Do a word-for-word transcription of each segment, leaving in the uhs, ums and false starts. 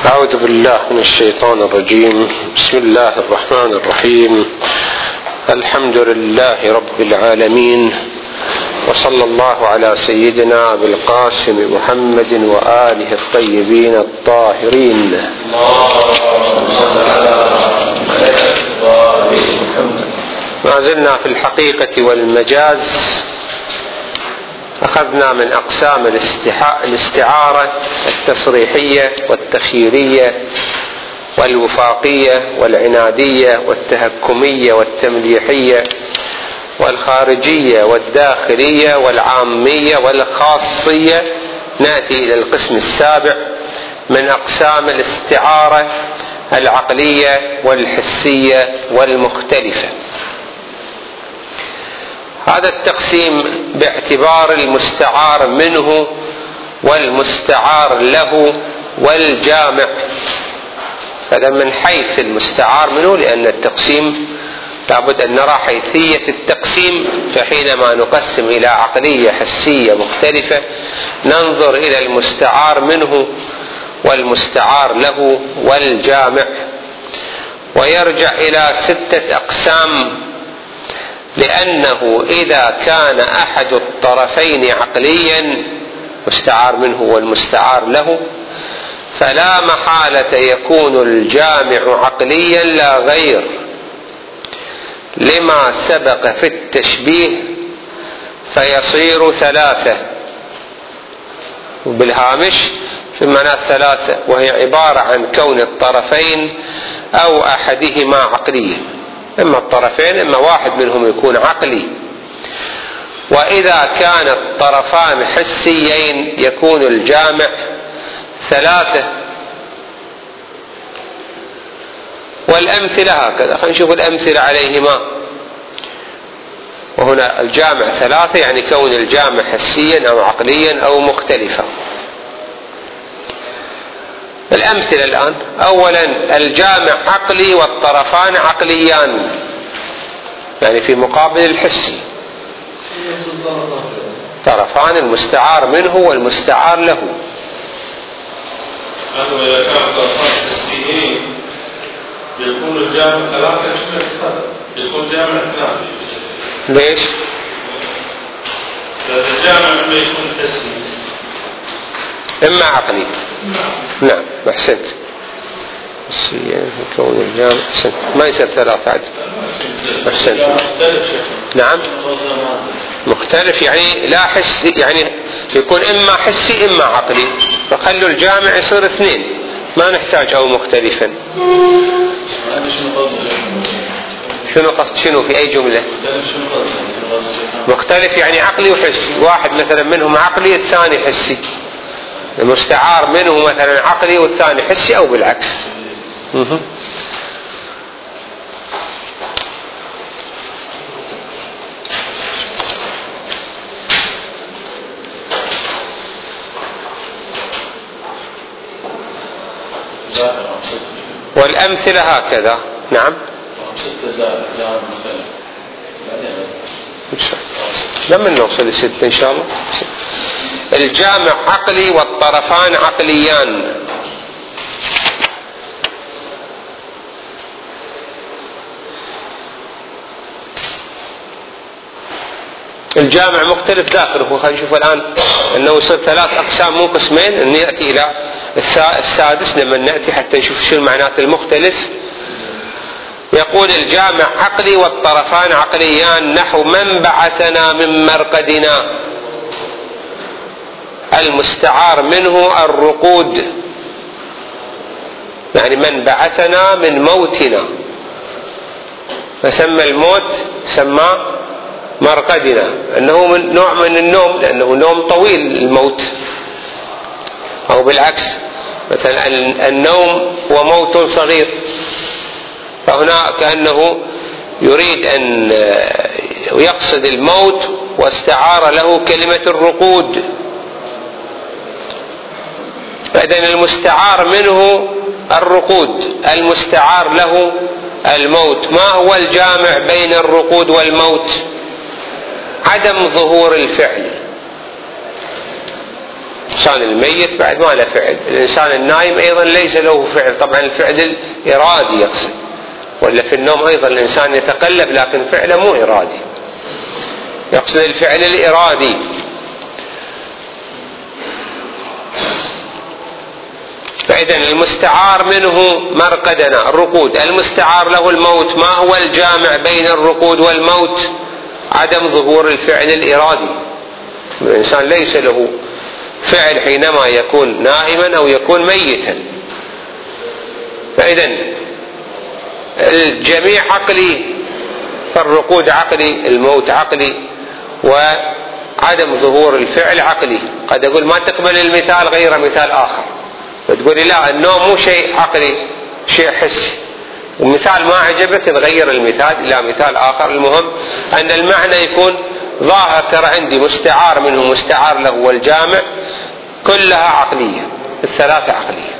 أعوذ بالله من الشيطان الرجيم. بسم الله الرحمن الرحيم. الحمد لله رب العالمين، وصلى الله على سيدنا أبي القاسم محمد وآله الطيبين الطاهرين. ما زلنا في الحقيقة والمجاز. أخذنا من أقسام الاستعارة التصريحية والتخييرية والوفاقية والعنادية والتهكمية والتمليحية والخارجية والداخلية والعامية والخاصية. نأتي إلى القسم السابع من أقسام الاستعارة العقلية والحسية والمختلفة. هذا التقسيم باعتبار المستعار منه والمستعار له والجامع. هذا من حيث المستعار منه، لأن التقسيم لابد أن نرى حيثية التقسيم، فحينما نقسم إلى عقلية حسية مختلفة ننظر إلى المستعار منه والمستعار له والجامع. ويرجع إلى ستة أقسام، لأنه إذا كان أحد الطرفين عقليا مستعار منه والمستعار له فلا محالة يكون الجامع عقليا لا غير، لما سبق في التشبيه فيصير ثلاثة، وبالهامش في معنى ثلاثة، وهي عبارة عن كون الطرفين أو أحدهما عقليا، إما الطرفين إما واحد منهم يكون عقلي. وإذا كان الطرفان حسيين يكون الجامع ثلاثة. والأمثلة هكذا، خلينا نشوف الأمثلة عليهما. وهنا الجامع ثلاثة، يعني كون الجامع حسيا أو عقليا أو مختلفا. الأمثلة الآن: أولا الجامع عقلي والطرفان عقليان، يعني في مقابل الحسي. طرفان المستعار منه والمستعار له. إذا كان طرفان حسيين يكون الجامع ثلاثة، يكون جامع ثلاثة. ليش؟ الجامع لما يكون حسي إما عقلي. نعم، أحسنت. حسيا كون الجامع أحسنت، ما يصير ثلاثة عدد. أحسنت. نعم، مختلف يعني لا حسي، يعني يكون إما حسي إما عقلي، فخلوا الجامع يصير اثنين، ما نحتاج أو مختلفا. شنو قصد شنو في أي جملة؟ مختلف يعني عقلي وحسي، واحد مثلا منهم عقلي الثاني حسي، المستعار منه مثلا عقلي والثاني حسي، أو بالعكس. مه. والأمثلة هكذا. نعم، لما نوصل لستة إن شاء الله. الجامع عقلي والطرفان عقليان. الجامع مختلف داخله. خلينا نشوف الآن أنه يصير ثلاث أقسام مو قسمين، أن نأتي إلى السادس لما نأتي حتى نشوف شو المعنات المختلف. يقول الجامع عقلي والطرفان عقليان، نحو من بعثنا من مرقدنا. المستعار منه الرقود، يعني من بعثنا من موتنا، فسمى الموت سماه مرقدنا، أنه من نوع من النوم، لأنه نوم طويل الموت، أو بالعكس مثلا النوم هو موت صغير. فهنا كأنه يريد أن يقصد الموت واستعار له كلمة الرقود. فإذن المستعار منه الرقود، المستعار له الموت. ما هو الجامع بين الرقود والموت؟ عدم ظهور الفعل. الإنسان الميت بعد ما له فعل، الإنسان النايم أيضا ليس له فعل، طبعا الفعل الإرادي يقصد، ولا في النوم أيضا الإنسان يتقلب لكن فعله مو إرادي، يقصد الفعل الإرادي. فإذا المستعار منه مرقدنا الرقود، المستعار له الموت. ما هو الجامع بين الرقود والموت؟ عدم ظهور الفعل الإرادي. الإنسان ليس له فعل حينما يكون نائما أو يكون ميتا. فإذا الجميع عقلي، فالرقود عقلي، الموت عقلي، وعدم ظهور الفعل عقلي. قد أقول ما تقبل المثال غير مثال آخر، وتقولي لا النوم مو شيء عقلي شيء حسي، ومثال ما عجبك تغير المثال إلى مثال آخر. المهم أن المعنى يكون ظاهر. ترى عندي مستعار منه مستعار له والجامع كلها عقلية، الثلاثة عقلية.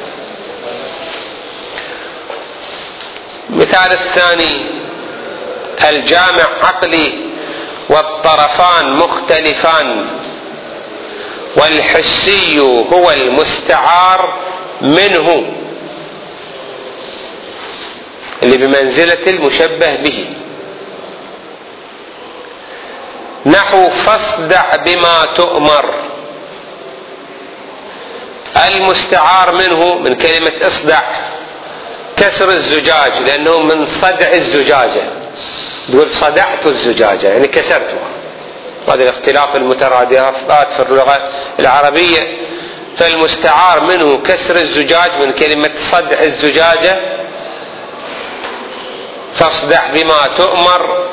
مثال الثاني الجامع عقلي والطرفان مختلفان والحسي هو المستعار منه اللي بمنزلة المشبه به. نحو فاصدع بما تؤمر. المستعار منه من كلمة اصدع كسر الزجاج، لأنه من صدع الزجاجة، تقول صدعت الزجاجة يعني كسرتها. هذا الاختلاف المترادفات في اللغة العربية. فالمستعار منه كسر الزجاج من كلمة صدع الزجاجة، فاصدع بما تؤمر،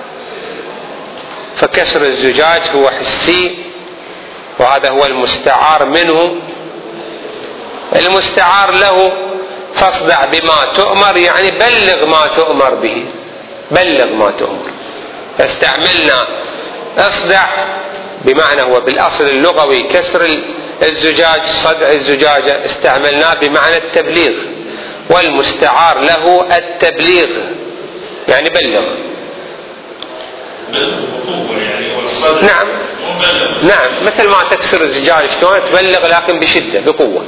فكسر الزجاج هو حسي، وهذا هو المستعار منه. المستعار له فاصدع بما تؤمر يعني بلغ ما تؤمر به، بلغ ما تؤمر. فاستعملنا اصدع بمعنى هو بالأصل اللغوي كسر الزجاج صدع الزجاجة، استعملناه بمعنى التبليغ، والمستعار له التبليغ يعني بلغ. نعم نعم، مثل ما تكسر الزجاج شلون تبلغ لكن بشدة بقوة.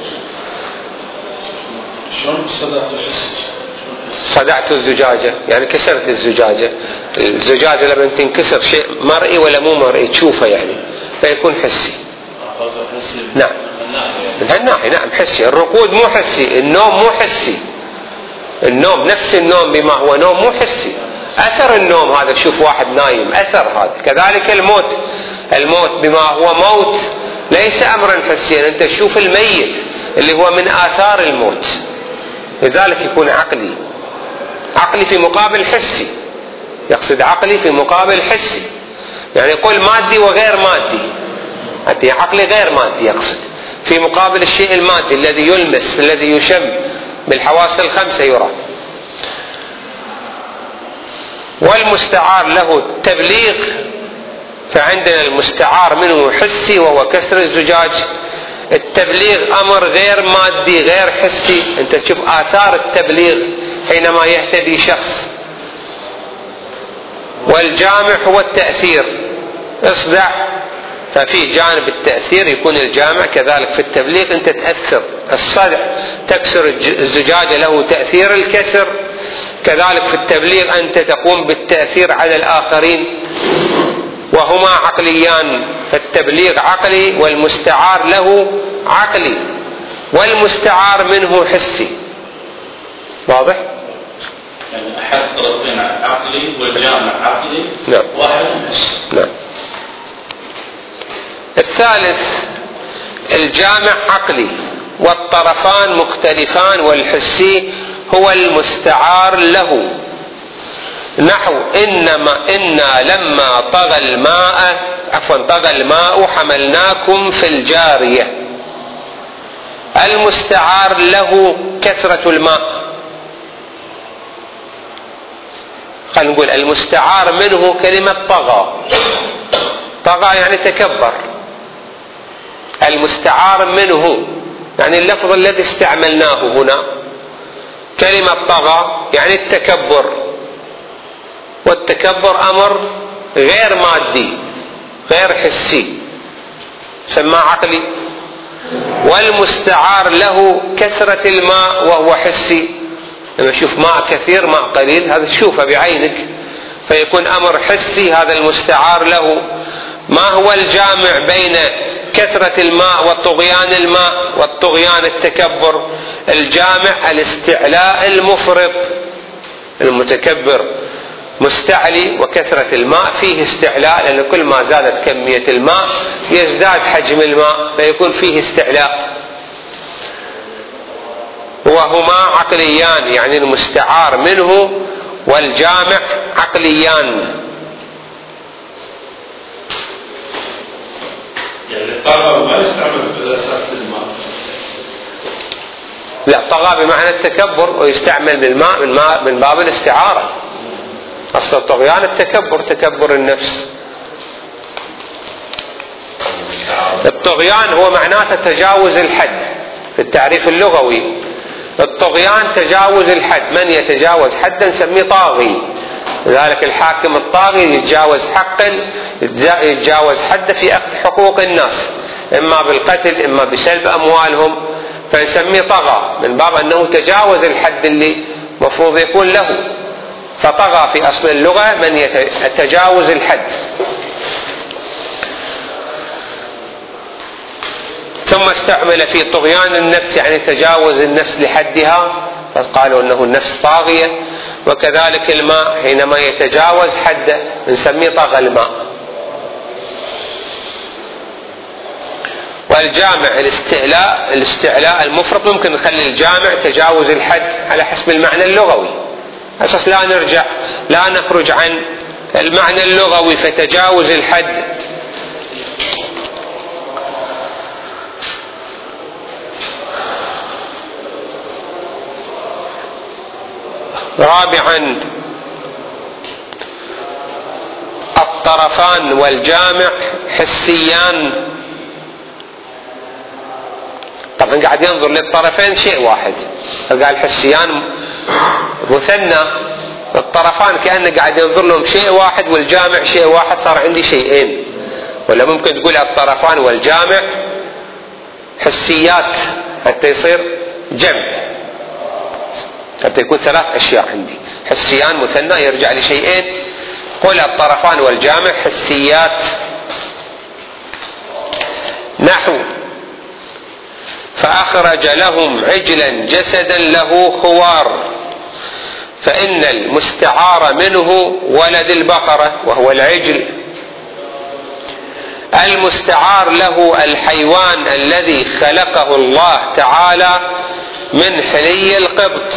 شلون صدعت الحس؟ صدعت الزجاجة يعني كسرت الزجاجة. الزجاجة لما تنكسر شيء مرئي ولا مو مرئي تشوفه يعني، فيكون حسي. نعم من هالناحية نعم حسي. الرقود مو حسي، النوم مو حسي. النوم نفس النوم بما هو نوم مو حسي، أثر النوم هذا. شوف واحد نايم أثر هذا. كذلك الموت، الموت بما هو موت ليس أمرا حسيا، أنت تشوف الميت اللي هو من آثار الموت، لذلك يكون عقلي. عقلي في مقابل حسي، يقصد عقلي في مقابل حسي، يعني يقول مادي وغير مادي. هذه عقلي غير مادي يقصد في مقابل الشيء المادي الذي يلمس الذي يشم بالحواس الخمسة يرى. والمستعار له التبليغ، فعندنا المستعار منه حسي وهو كسر الزجاج. التبليغ أمر غير مادي غير حسي، أنت تشوف آثار التبليغ حينما يهتدي شخص. والجامع هو التأثير، اصدع، ففي جانب التأثير يكون الجامع. كذلك في التبليغ أنت تأثر، الصدع تكسر الزجاجة له تأثير الكسر، كذلك في التبليغ أنت تقوم بالتأثير على الآخرين، وهما عقليان. فالتبليغ عقلي والمستعار له عقلي، والمستعار منه حسي. واضح؟ يعني أحد الطرفين عقلي والجامع عقلي. نعم. واحد نعم. الثالث الجامع عقلي والطرفان مختلفان والحسي هو المستعار له. نحو إنما إنا لما طغى الماء عفوا طغى الماء حملناكم في الجارية. المستعار له كثرة الماء. خلينا نقول المستعار منه كلمة طغى. طغى يعني تكبر. المستعار منه يعني اللفظ الذي استعملناه هنا كلمة طغى يعني التكبر، والتكبر أمر غير مادي غير حسي، سماه عقلي. والمستعار له كثرة الماء وهو حسي. لما تشوف ماء كثير ماء قليل هذا تشوفه بعينك فيكون أمر حسي، هذا المستعار له. ما هو الجامع بين كثرة الماء وطغيان الماء والطغيان التكبر؟ الجامع الاستعلاء المفرط، المتكبر مستعلي، وكثرة الماء فيه استعلاء، لأن كل ما زادت كمية الماء يزداد حجم الماء فيكون فيه استعلاء. وهما عقليان، يعني المستعار منه والجامع عقليان. يعني الطغى ما يستعمل بالأساس للماء؟ لا، طغى بمعنى التكبر ويستعمل بالماء من, ماء من باب الاستعارة. أصل الطغيان التكبر، تكبر النفس. الطغيان هو معناته تجاوز الحد في التعريف اللغوي. الطغيان تجاوز الحد، من يتجاوز حدا نسميه طاغي. لذلك الحاكم الطاغي يتجاوز حقا، يتجاوز حده في أخذ حقوق الناس، إما بالقتل إما بسلب أموالهم، فنسميه طغى من باب أنه تجاوز الحد اللي مفروض يكون له. فطغى في أصل اللغة من يتجاوز الحد. ثم استعمل في طغيان النفس يعني تجاوز النفس لحدها، فقالوا أنه النفس طاغية. وكذلك الماء حينما يتجاوز حده نسميه طغى الماء. والجامع الاستعلاء الاستعلاء المفرط، ممكن نخلي الجامع تجاوز الحد على حسب المعنى اللغوي، أساس لا نرجع لا نخرج عن المعنى اللغوي. فتجاوز الحد. رابعا الطرفان والجامع حسيان. طبعا قاعد ينظر للطرفين شيء واحد، فقال حسيان مثنى. الطرفان كأنه قاعد ينظر لهم شيء واحد والجامع شيء واحد، صار عندي شيئين. ولا ممكن تقول الطرفان والجامع حسيات حتى يصير جمع، حتى يكون ثلاث أشياء عندي. حسيان مثنى يرجع لشيئين. قل الطرفان والجامع حسيات. نحو فأخرج لهم عجلا جسدا له خوار، فإن المستعار منه ولد البقرة وهو العجل. المستعار له الحيوان الذي خلقه الله تعالى من حلي القبط.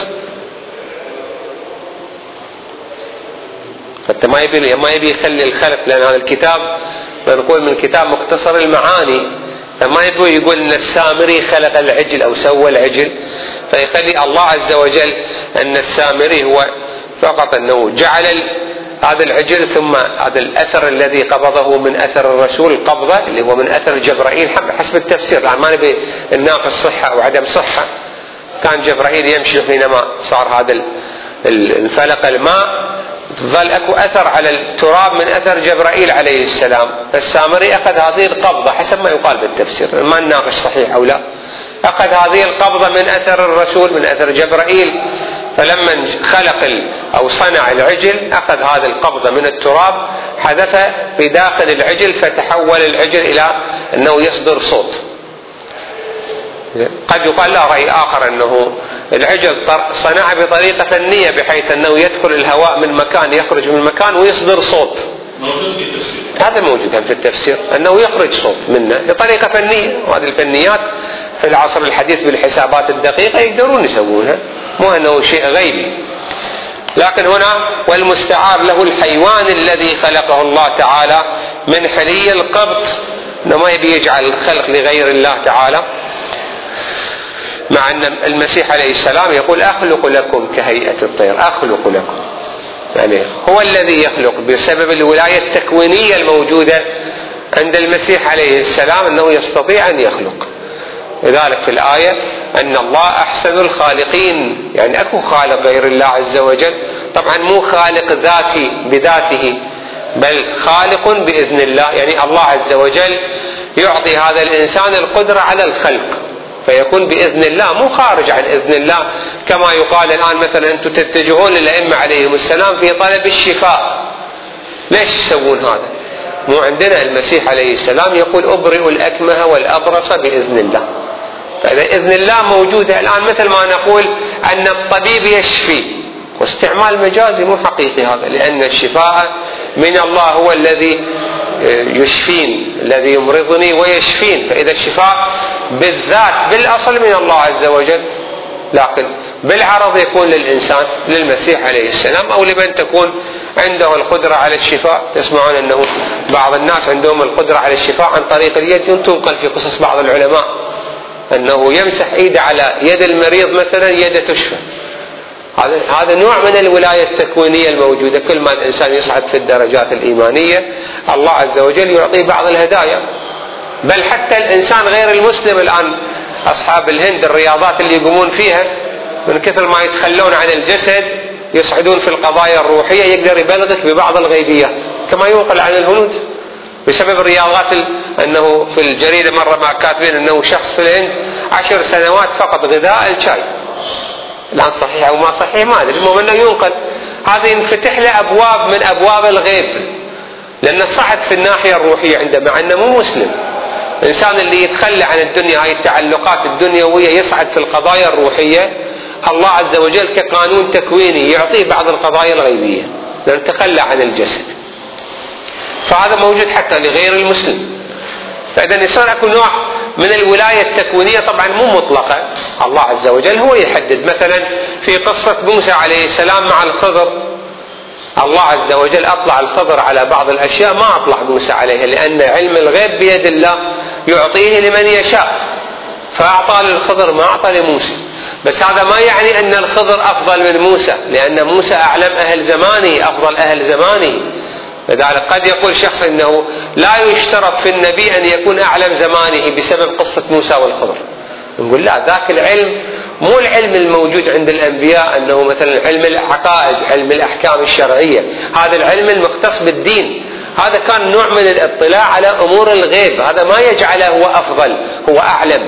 حتى ما يبي ما يبي يخلي الخلق، لأن هذا الكتاب نقول من كتاب مختصر المعاني، فما يبي يقول أن السامري خلق العجل أو سوى العجل، فيخلي الله عز وجل أن السامري هو فقط أنه جعل هذا العجل، ثم هذا الأثر الذي قبضه من أثر الرسول القبضة اللي هو من أثر جبرائيل حسب التفسير. يعني ما نبي نناقش صحة أو عدم صحة. كان جبرائيل يمشي حينما صار هذا الفلق الماء، ظل اكو اثر على التراب من اثر جبرائيل عليه السلام. فالسامري اخذ هذه القبضة حسب ما يقال بالتفسير، ما نناقش صحيح او لا، اخذ هذه القبضة من اثر الرسول من اثر جبرائيل. فلما خلق او صنع العجل اخذ هذه القبضة من التراب حذف في داخل العجل، فتحول العجل الى انه يصدر صوت. قد يقال لا رأي آخر أنه العجل صنع بطريقة فنية بحيث أنه يدخل الهواء من مكان يخرج من مكان ويصدر صوت. موجود في التفسير. هذا موجود في التفسير أنه يخرج صوت منه بطريقة فنية، وهذه الفنيات في العصر الحديث بالحسابات الدقيقة يقدرون يسوونها، مو أنه شيء غيبي. لكن هنا والمستعار له الحيوان الذي خلقه الله تعالى من حلي القبط، أنه ما يبي يجعل الخلق لغير الله تعالى، مع أن المسيح عليه السلام يقول أخلق لكم كهيئة الطير، أخلق لكم، يعني هو الذي يخلق بسبب الولاية التكوينية الموجودة عند المسيح عليه السلام أنه يستطيع أن يخلق. لذلك في الآية أن الله أحسن الخالقين، يعني أكو خالق غير الله عز وجل، طبعا مو خالق ذاتي بذاته بل خالق بإذن الله، يعني الله عز وجل يعطي هذا الإنسان القدرة على الخلق فيكون بإذن الله مو خارج عن إذن الله، كما يقال الآن مثلا أنتم تتجهون للأئمة عليهم السلام في طلب الشفاء. ليش تسوون هذا؟ مو عندنا المسيح عليه السلام يقول أبرئ الأكمه والأبرص بإذن الله. فإذا إذن الله موجودة الآن، مثل ما نقول أن الطبيب يشفي، واستعمال مجازي مو حقيقي هذا، لأن الشفاء من الله، هو الذي يشفين، الذي يمرضني ويشفين. فإذا الشفاء بالذات بالأصل من الله عز وجل، لكن بالعرض يكون للإنسان، للمسيح عليه السلام، أو لمن تكون عنده القدرة على الشفاء. تسمعون أنه بعض الناس عندهم القدرة على الشفاء عن طريق اليد، تنقل في قصص بعض العلماء أنه يمسح إيده على يد المريض مثلا يده تشفى. هذا هذا نوع من الولاية التكوينية الموجودة. كل ما الإنسان يصعد في الدرجات الإيمانية الله عز وجل يعطيه بعض الهدايا. بل حتى الإنسان غير المسلم الآن، أصحاب الهند الرياضات اللي يقومون فيها، من كثر ما يتخلون عن الجسد يصعدون في القضايا الروحية، يقدر يبلغك ببعض الغيبيات كما ينقل عن الهنود بسبب الرياضات. أنه في الجريدة مرة ما كاتبين أنه شخص في الهند عشر سنوات فقط غذاء الشاي. الآن صحيح أو ما صحيح ما أدري، المهم أنه ينقل. هذا ينفتح له أبواب من أبواب الغيب، لأنه صعد في الناحية الروحية عنده، مع أنه مو مسلم. الإنسان اللي يتخلى عن الدنيا، هاي التعلقات الدنيوية، يصعد في القضايا الروحية، الله عز وجل كقانون تكويني يعطيه بعض القضايا الغيبية، لأنه تخلى عن الجسد. فهذا موجود حتى لغير المسلم. فإذا يصير أكو نوع من الولاية التكوينية، طبعا مو مطلقة، الله عز وجل هو يحدد. مثلا في قصة موسى عليه السلام مع الخضر، الله عز وجل أطلع الخضر على بعض الأشياء ما أطلع موسى عليها، لأن علم الغيب بيد الله يعطيه لمن يشاء، فأعطى للخضر ما أعطى لموسى. بس هذا ما يعني أن الخضر أفضل من موسى، لأن موسى أعلم أهل زمانه، أفضل أهل زمانه. لذلك قد يقول شخص إنه لا يشترط في النبي أن يكون أعلم زمانه بسبب قصة موسى والخضر. نقول لا، ذاك العلم مو العلم الموجود عند الأنبياء، أنه مثلا علم العقائد، علم الأحكام الشرعية، هذا العلم المختص بالدين. هذا كان نوع من الاطلاع على أمور الغيب، هذا ما يجعله هو أفضل، هو أعلم.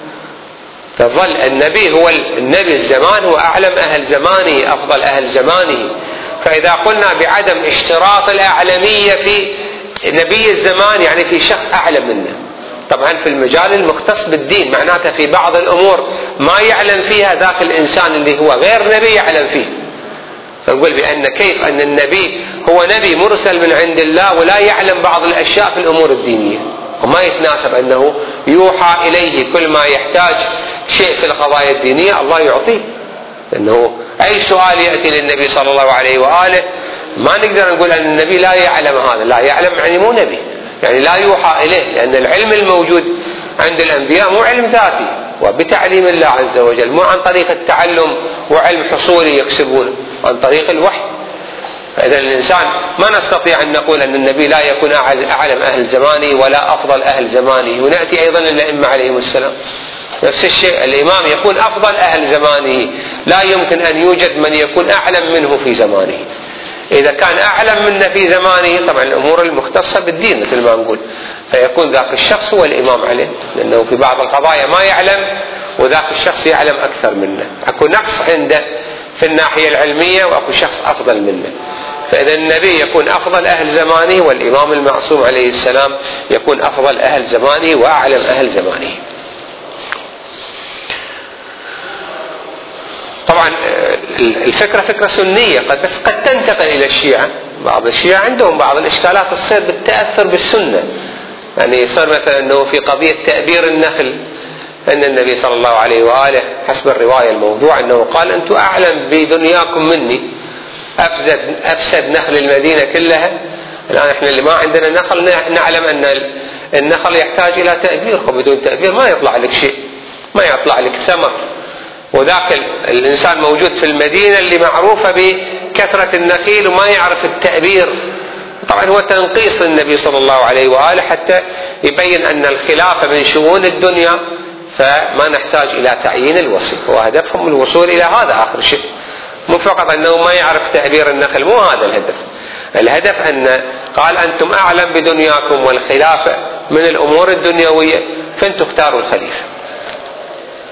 فظل النبي هو النبي الزمان، هو أعلم أهل زمانه، أفضل أهل زمانه. فإذا قلنا بعدم اشتراط الأعلمية في نبي الزمان، يعني في شخص أعلم منه. طبعا في المجال المختص بالدين، معناته في بعض الأمور ما يعلم فيها ذاك الإنسان اللي هو غير نبي يعلم فيه. فنقول بأن كيف أن النبي هو نبي مرسل من عند الله ولا يعلم بعض الأشياء في الأمور الدينية، وما يتناسب أنه يوحى إليه كل ما يحتاج شيء في القضايا الدينية الله يعطيه. لأنه أي سؤال يأتي للنبي صلى الله عليه وآله ما نقدر نقول أن النبي لا يعلم هذا. لا يعلم يعني مو نبي، يعني لا يوحى إليه، لأن العلم الموجود عند الأنبياء مو علم ذاتي وبتعليم الله عز وجل، مو عن طريق التعلم وعلم حصولي يكسبونه، عن طريق الوحي. فإذا الإنسان ما نستطيع أن نقول أن النبي لا يكون أعلم أهل زمانه ولا أفضل أهل زمانه. ونأتي أيضا للأئمة عليهم السلام نفس الشيء، الإمام يكون أفضل أهل زمانه، لا يمكن أن يوجد من يكون أعلم منه في زمانه. إذا كان أعلم منه في زمانه، طبعا الأمور المختصة بالدين مثل ما نقول، فيكون ذاك الشخص هو الإمام عليه، لأنه في بعض القضايا ما يعلم وذاك الشخص يعلم أكثر منه، أكو نقص عنده في الناحية العلمية وأكو شخص أفضل منه. فإذا النبي يكون أفضل أهل زمانه، والإمام المعصوم عليه السلام يكون أفضل أهل زمانه وأعلم أهل زمانه. طبعا الفكرة فكرة سنية، قد بس قد تنتقل إلى الشيعة. بعض الشيعة عندهم بعض الإشكالات تصير بالتأثر بالسنة، يعني يصير مثلا أنه في قضية تأبير النخل، أن النبي صلى الله عليه وآله حسب الرواية الموضوع أنه قال أنتم أعلم بدنياكم مني، أفسد, أفسد نخل المدينة كلها. الآن إحنا اللي ما عندنا نخل نعلم أن النخل يحتاج إلى تأبير، وبدون تأبير ما يطلع لك شيء، ما يطلع لك ثمر. وذاك الإنسان موجود في المدينة اللي معروفة بكثرة النخيل وما يعرف التأبير. طبعا هو تنقيص للنبي صلى الله عليه وآله حتى يبين أن الخلافة من شؤون الدنيا، فما نحتاج إلى تعيين الوصي، وهدفهم الوصول إلى هذا آخر شيء، مو فقط أنه ما يعرف تأبير النخل، مو هذا الهدف. الهدف أن قال أنتم أعلم بدنياكم والخلافة من الأمور الدنيوية، فانتم اختاروا الخليفة.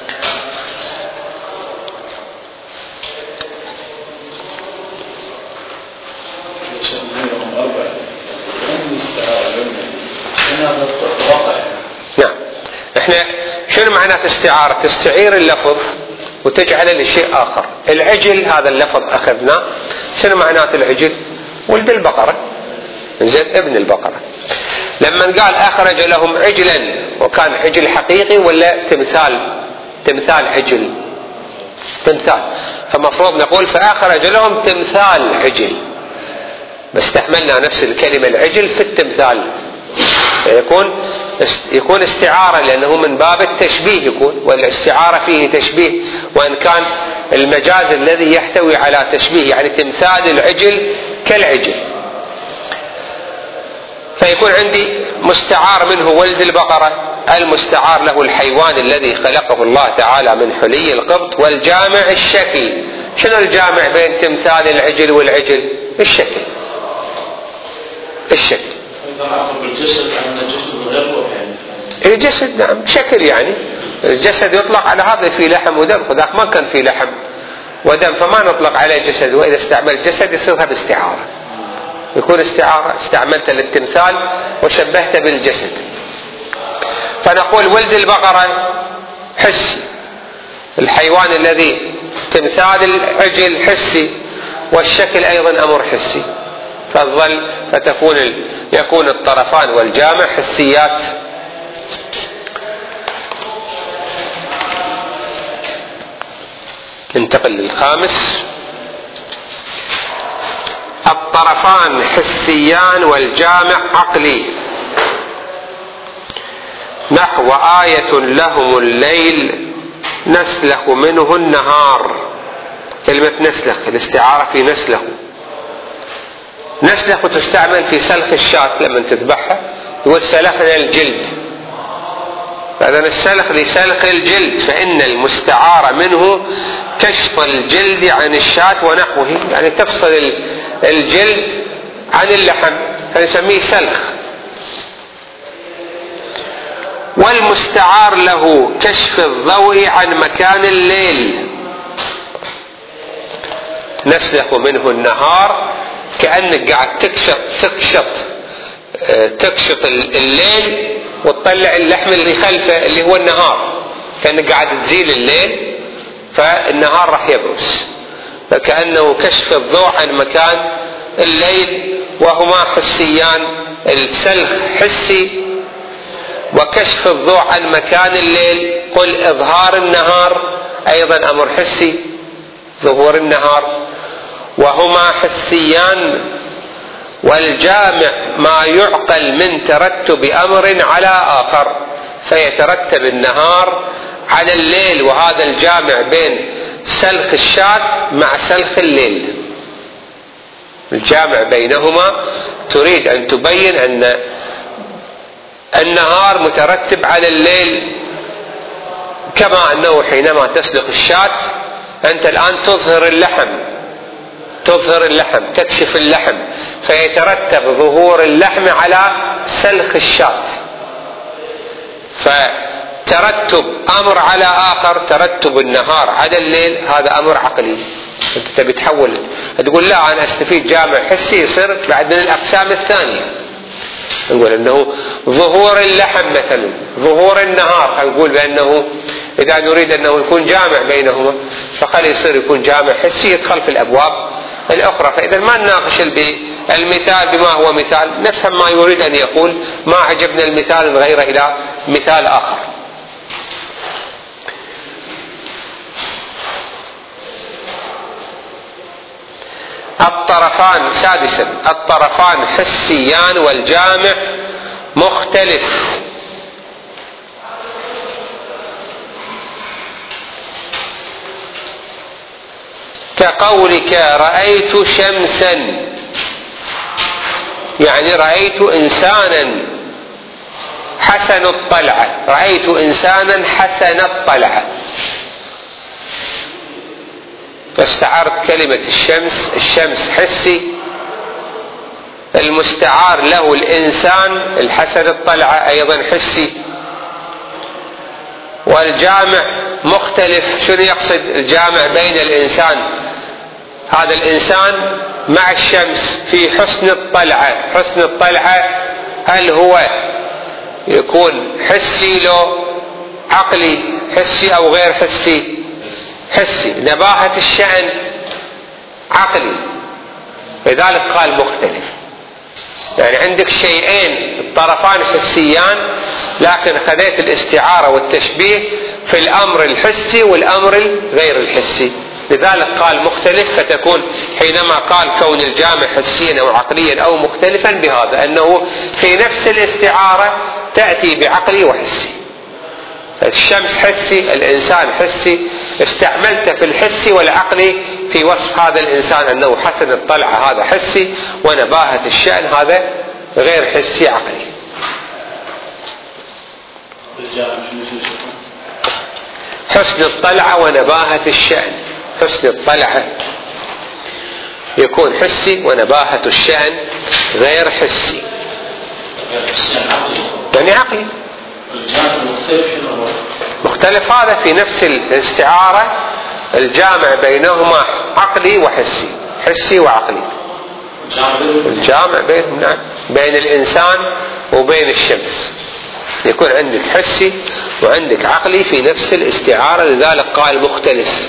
احنا شنو معنات استعارة؟ تستعير اللفظ وتجعله لشيء آخر. العجل هذا اللفظ أخذناه، شنو معنات العجل؟ ولد البقرة، زين ابن البقرة. لما قال أخرج لهم عجلا، وكان عجل حقيقي ولا تمثال؟ تمثال عجل، تمثال. فمفروض نقول فأخرج لهم تمثال عجل، بس استعملنا نفس الكلمة العجل في التمثال، يكون يكون استعارة، لأنه من باب التشبيه يكون، والاستعارة فيه تشبيه، وإن كان المجاز الذي يحتوي على تشبيه، يعني تمثال العجل كالعجل. فيكون عندي مستعار منه ولد البقرة، المستعار له الحيوان الذي خلقه الله تعالى من حلي القبط، والجامع الشكل. شنو الجامع بين تمثال العجل والعجل؟ الشكل، الشكل. الجسد نعم شكل، يعني الجسد يطلق على هذا في لحم ودم، وذاك ما كان في لحم ودم فما نطلق عليه جسد. وإذا استعمل جسد يصير هذا استعارة، يكون استعارة، استعملت للتمثال وشبهته بالجسد. فنقول ولد البقرة حسي، الحيوان الذي تمثال العجل حسي، والشكل أيضا أمر حسي. فالظل فتكون يكون الطرفان والجامع حسيات. ننتقل للخامس. الطرفان حسيان والجامع عقلي. نحو آية لهم الليل نسلخ منه النهار. كلمة نسلخ الاستعارة في نسلخ. نسلخ تستعمل في سلخ الشاة لما تذبحها، يقول سلخنا الجلد، فإذا السلخ لسلخ الجلد، فإن المستعار منه كشف الجلد عن الشاة ونحوه، يعني تفصل الجلد عن اللحم، فنسميه سلخ. والمستعار له كشف الضوء عن مكان الليل. نسلخ منه النهار، كأنك قاعد تكشط تكشط تكشط الليل وتطلع اللحم اللي خلفه اللي هو النهار، كأنك قاعد تزيل الليل فالنهار راح يبرز، فكأنه كشف الضوء عن مكان الليل. وهما حسيان، السلخ حسي وكشف الضوء عن مكان الليل. قل إظهار النهار أيضا أمر حسي، ظهور النهار. وهما حسيان. والجامع ما يعقل من ترتب أمر على آخر، فيترتب النهار على الليل، وهذا الجامع بين سلخ الشاة مع سلخ الليل، الجامع بينهما. تريد أن تبين أن النهار مترتب على الليل، كما أنه حينما تسلخ الشاة أنت الآن تظهر اللحم، تظهر اللحم تكشف اللحم، فيترتب ظهور اللحم على سلخ الشاة. فترتب أمر على آخر، ترتب النهار على الليل، هذا أمر عقلي. أنت تبي تحول تقول لا أنا أستفيد جامع حسي، يصير بعد من الأقسام الثانية. نقول أنه ظهور اللحم مثلا، ظهور النهار، نقول بأنه إذا نريد أنه يكون جامع بينهما فقال يصير يكون جامع حسي يدخل في الأبواب الأخرى. فإذا ما نناقش المثال بما هو مثال، نفهم ما يريد أن يقول، ما عجبنا المثال نغير إلى مثال آخر. الطرفان سادسا. الطرفان حسيان والجامع مختلف. كقولك رأيت شمسا، يعني رأيت إنسانا حسن الطلعة، رأيت إنسانا حسن الطلعة، فاستعرت كلمة الشمس. الشمس حسي، المستعار له الإنسان الحسن الطلعة أيضا حسي. والجامع مختلف. شنو يقصد الجامع بين الإنسان؟ هذا الإنسان مع الشمس في حسن الطلعة. حسن الطلعة هل هو يكون حسي له عقلي حسي أو غير حسي؟ حسي. نباهة الشأن عقلي، لذلك قال مختلف. يعني عندك شيئين الطرفان حسيان، لكن خذيت الاستعارة والتشبيه في الأمر الحسي والأمر الغير الحسي، لذلك قال مختلف. فتكون حينما قال كون الجامع حسيا أو عقليا أو مختلفا بهذا أنه في نفس الاستعارة تأتي بعقلي وحسي. الشمس حسي، الإنسان حسي، استعملت في الحسي والعقلي في وصف هذا الإنسان أنه حسن الطلعة هذا حسي، ونباهة الشأن هذا غير حسي عقلي. حسن الطلعة ونباهة الشأن، حسن الطلعة يكون حسي ونباهة الشأن غير حسي، يعني عقلي. مختلف هذا في نفس الاستعارة الجامع بينهما عقلي وحسي، حسي وعقلي. الجامع بين نعم بين الإنسان وبين الشمس يكون عندك حسي وعندك عقلي في نفس الاستعارة، لذلك قال مختلف.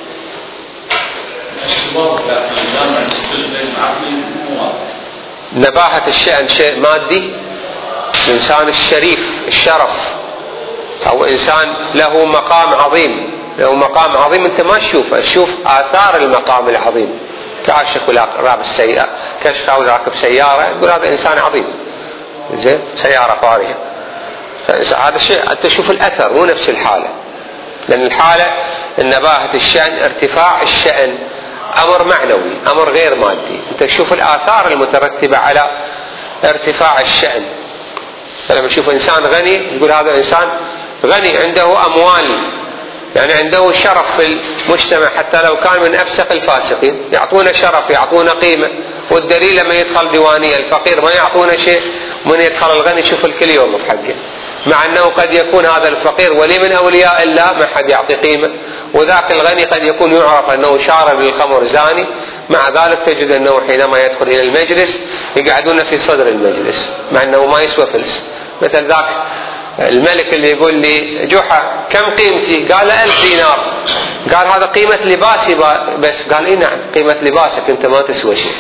نباهة الشأن شيء مادي، الإنسان الشريف الشرف أو إنسان له مقام عظيم، له مقام عظيم أنت ما تشوفه، تشوف آثار المقام العظيم. كاشف راكب السيارة، كشف أو راكب سيارة يقول هذا إنسان عظيم، زين سيارة فارهة، هذا الشيء أنت تشوف الأثر مو نفس الحالة. لأن الحالة النباهة الشأن ارتفاع الشأن أمر معنوي، أمر غير مادي، أنت تشوف الآثار المترتبة على ارتفاع الشأن. فلما تشوف إنسان غني يقول هذا إنسان غني عنده أموال، يعني عنده شرف في المجتمع، حتى لو كان من أفسق الفاسقين يعطونه شرف، يعطونه قيمة. والدليل لما يدخل ديوانية الفقير ما يعطونه شيء، من يدخل الغني يشوف الكل يوم بحقه، مع أنه قد يكون هذا الفقير ولي من أولياء الله ما حد يعطي قيمة، وذاك الغني قد يكون يعرف أنه شارب للخمر زاني، مع ذلك تجد أنه حينما يدخل إلى المجلس يقعدون في صدر المجلس مع أنه ما يسوى فلس. مثل ذاك الملك اللي يقول لي جحا كم قيمتي؟ قال ألف دينار. قال هذا قيمة لباسي بس. قال إيه نعم قيمة لباسك، أنت ما تسوى شيء.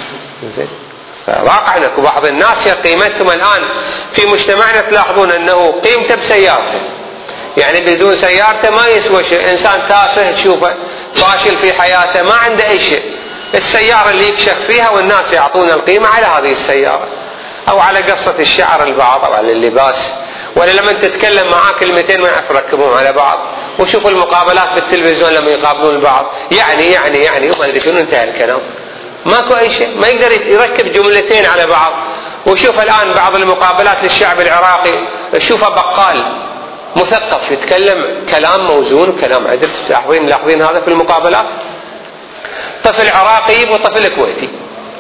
فواقعنا وبعض الناس قيمتهم الآن في مجتمعنا تلاحظون أنه قيمته بسيارته، يعني بدون سيارته ما يسوى شيء. إنسان تافه تشوفه فاشل في حياته ما عنده أي شيء، السيارة اللي يكشف فيها والناس يعطون القيمة على هذه السيارة، أو على قصة الشعر البعض أو على اللباس. ولا لما تتكلم معاه كلمتين ما يعرف يركبهم على بعض. وشوف المقابلات بالتلفزيون لما يقابلون البعض يعني يعني يعني وما أدري شنو انتهى الكلام، ماكو أي شيء، ما يقدر يركب جملتين على بعض. وشوف الآن بعض المقابلات للشعب العراقي شوفه بقال مثقف يتكلم كلام موزون كلام عدل. لاحظين لاحظين هذا في المقابلات. طفل عراقي وطفل كويتي،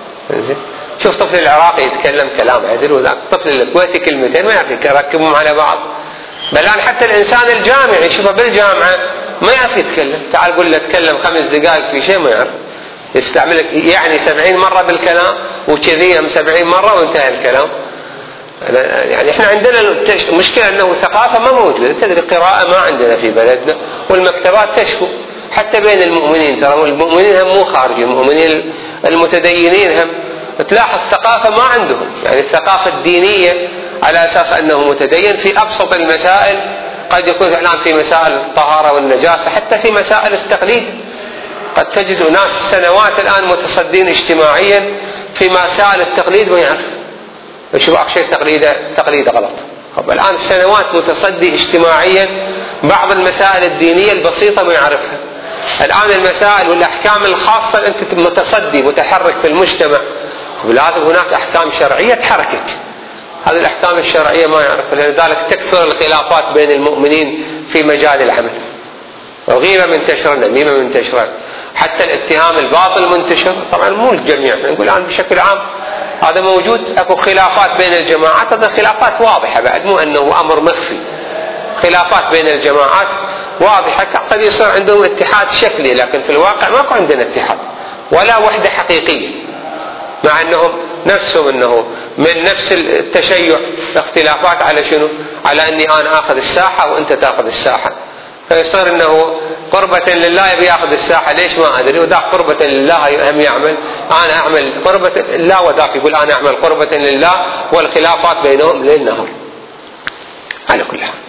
شوف طفل العراقي يتكلم كلام عدل، وذاك طفل الكويتي كلمتين ما يعرف يركبهم على بعض. بل الآن حتى الإنسان الجامعي يشوفه بالجامعة ما يعرف يتكلم، تعال قل له تكلم خمس دقائق في شيء ما يعرف، يستعملك يعني سبعين مرة بالكلام وكذي سبعين مرة وانتهى الكلام. يعني احنا عندنا المشكلة انه ثقافة ما موجودة، تدري قراءة ما عندنا في بلدنا، والمكتبات تشكو حتى بين المؤمنين. ترى المؤمنين هم مو خارجي، المؤمنين المتدينين هم تلاحظ ثقافة ما عندهم، يعني الثقافة الدينية على أساس أنه متدين في أبسط المسائل. قد يكون الآن في مسائل الطهارة والنجاسة، حتى في مسائل التقليد قد تجد ناس سنوات الآن متصدين اجتماعيا في مسائل التقليد ما يعرف يشوف شيء تقليد تقليد غلط. طب الآن سنوات متصدي اجتماعيا بعض المسائل الدينية البسيطة ما يعرفها. الآن المسائل والأحكام الخاصة أنت متصدي متحرك في المجتمع، ولازم هناك أحكام شرعية تحركك. هذه الأحكام الشرعية ما يعرف، لذلك تكثر الخلافات بين المؤمنين في مجال العمل. الغيبة منتشرة، النميمة منتشرة، حتى الاتهام الباطل منتشر. طبعا مو الجميع، نقول الآن بشكل عام هذا موجود. أكو خلافات بين الجماعات، هذه خلافات واضحة بعد، مو أنه أمر مخفي. خلافات بين الجماعات واضحة، قد يصير عندهم اتحاد شكلي، لكن في الواقع ما كان عندنا اتحاد ولا وحدة حقيقية، مع أنهم نفسهم انه من نفس التشيع، اختلافات على شنو؟ على اني انا اخذ الساحة وانت تاخذ الساحة، فيصير انه قربة لله يبي ياخذ الساحة، ليش ما ادري، وذاك قربة لله هم يعمل، انا اعمل قربة لله وذاك يقول انا اعمل قربة لله، والخلافات بينهم ليل نهار. على كل حال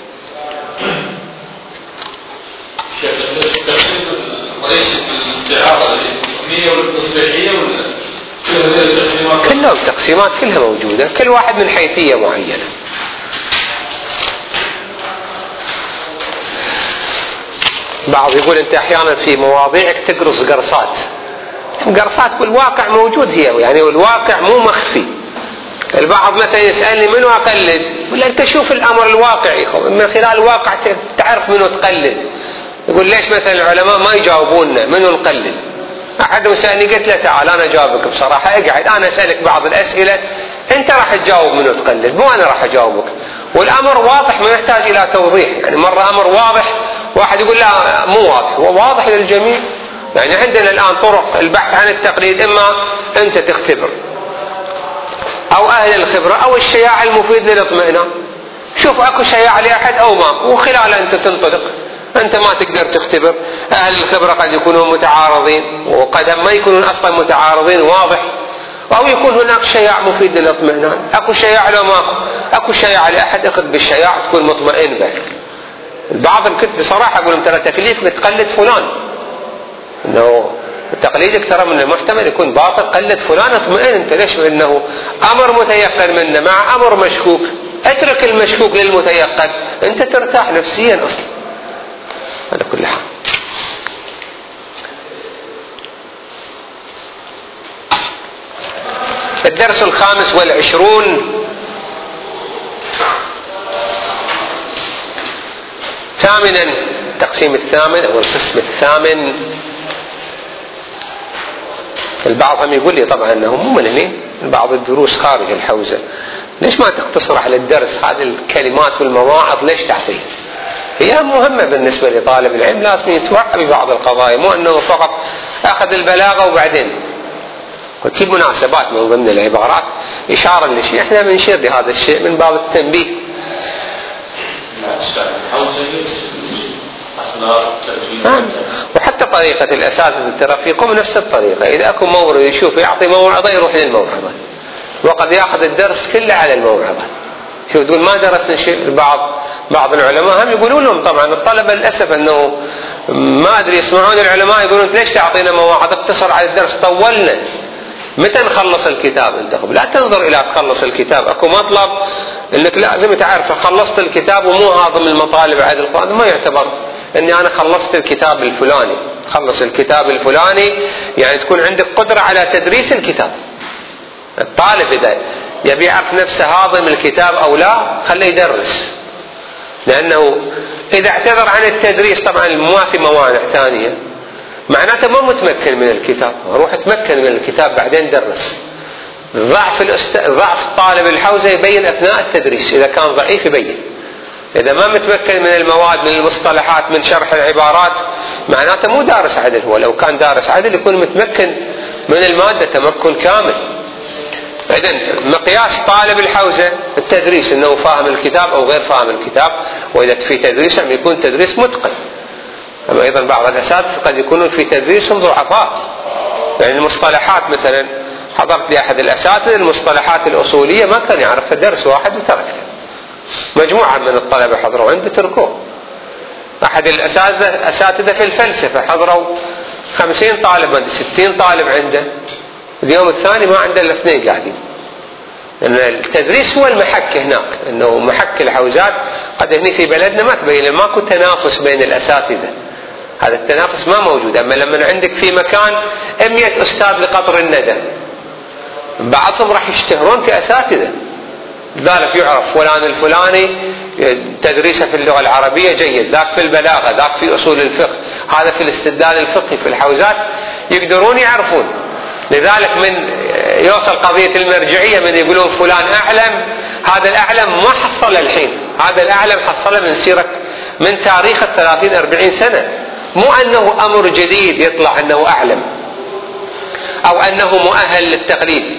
التقسيم الرئيسي في الاستعارة التكنية والتصريحية ولا كل هذه التقسيمات؟ كلها التقسيمات كلها موجودة، كل واحد من حيثية معينة. بعض يقول انت احيانا في مواضيعك تقرص قرصات، قرصات والواقع موجود هي، يعني والواقع مو مخفي. البعض مثلا يسألني منو اقلد، ولا انت شوف الامر الواقعي من خلال الواقع تعرف منو تقلد. يقول ليش مثلا العلماء ما يجاوبوننا منو نقلد؟ احد سألني قلت له تعال انا اجاوبك بصراحة، اقعد انا اسألك بعض الاسئلة انت راح تجاوب منو تقلد، مو انا راح اجاوبك، والامر واضح ما يحتاج الى توضيح. يعني مرة امر واضح واحد يقول لا مو واضح، هو واضح للجميع. يعني عندنا الان طرق البحث عن التقليد، اما انت تختبر او اهل الخبرة او الشياع المفيد للاطمئنان. شوف اكو شياع لاحد او ما، وخلاله انت تنطلق. انت ما تقدر تختبر، اهل الخبرة قد يكونون متعارضين وقد ما يكونون اصلا متعارضين واضح، او يكون هناك شياع مفيد للاطمئنان. اكو شياع لو ماكو، اكو شياع لاحد اخذ بالشياع تكون مطمئن به. البعض الكتب بصراحة يقولون ترى تكليف بتقلد فلان، انه تقليدك ترى من المحتمل يكون باطل، قلد فلان اطمئن انت. ليش؟ انه امر متيقن منه مع امر مشكوك، اترك المشكوك للمتيقن انت ترتاح نفسيا اصلا. على كل حال الدرس الخامس والعشرون ثامنا، التقسيم الثامن او القسم الثامن. البعض هم يقول لي طبعا انه مو من هنا، بعض الدروس خارج الحوزة، ليش ما تقتصر على الدرس؟ هذه الكلمات والمواعظ ليش تعطيها؟ هي مهمة بالنسبة لطالب العلم، لازم يتوعى ببعض القضايا، مو انه فقط اخذ البلاغة وبعدين. وفي مناسبات من ضمن العبارات اشارة لشيء احنا بنشير لهذا الشيء من باب التنبيه. نعم. وحتى طريقة الأساتذة ترى فيكم نفس الطريقة، إذا أكو مورد يشوف يعطي موعظة يروح للموعظة، وقد يأخذ الدرس كله على الموعظة. شوف تقول ما درسنا شيء. البعض بعض العلماء هم يقولون لهم طبعا الطلبة للأسف أنه ما أدري يسمعون العلماء يقولون ليش تعطينا مواعظ، اقتصر على الدرس طولنا، متى نخلص الكتاب؟ انت لا تنظر إلى تخلص الكتاب، أكو مطلب أنك لازم تعرف خلصت الكتاب، ومو هذا من المطالب عند القرآن، ما يعتبر اني انا خلصت الكتاب الفلاني. خلص الكتاب الفلاني يعني تكون عندك قدرة على تدريس الكتاب. الطالب اذا يبي يعرف نفسه هاضم الكتاب او لا خليه يدرس، لانه اذا اعتذر عن التدريس طبعا ما في موانع ثانية، معناته ما متمكن من الكتاب. روح تمكن من الكتاب بعدين درس. ضعف الأست... ضعف طالب الحوزة يبين اثناء التدريس، اذا كان ضعيف يبين، إذا ما متمكن من المواد من المصطلحات من شرح العبارات معناته مو دارس عدل. هو لو كان دارس عدل يكون متمكن من المادة تمكن كامل. إذن مقياس طالب الحوزة التدريس، إنه فاهم الكتاب أو غير فاهم الكتاب، وإذا في تدريسهم يكون تدريس متقن. أما أيضا بعض الأساتذة قد يكونون في تدريسهم ضعفاء، يعني المصطلحات مثلا حضرت لأحد الأساتذة المصطلحات الأصولية ما كان يعرف درس واحد وتركته، مجموعة من الطلبة حضروا عنده تركوه. أحد الأساتذة أساتذة في الفلسفة حضروا خمسين طالب عنده ستين طالب عنده، اليوم الثاني ما عنده إلا اثنين قاعدين. لأن التدريس هو المحك هناك، إنه محك الحوزات قد هني في بلدنا ما تبين، ماكو تنافس بين الأساتذة، هذا التنافس ما موجود. أما لما عندك في مكان مئة أستاذ لقطر الندى بعضهم راح يشتهرون كأساتذة، ذلك يعرف فلان الفلاني تدريسه في اللغة العربية جيد، ذاك في البلاغة، ذاك في أصول الفقه، هذا في الاستدلال الفقهي. في الحوزات يقدرون يعرفون. لذلك من يوصل قضية المرجعية من يقولون فلان أعلم، هذا الأعلم ما حصل الحين، هذا الأعلم حصل من سيرة من تاريخ الثلاثين أربعين سنة، مو أنه أمر جديد يطلع أنه أعلم أو أنه مؤهل للتقليد.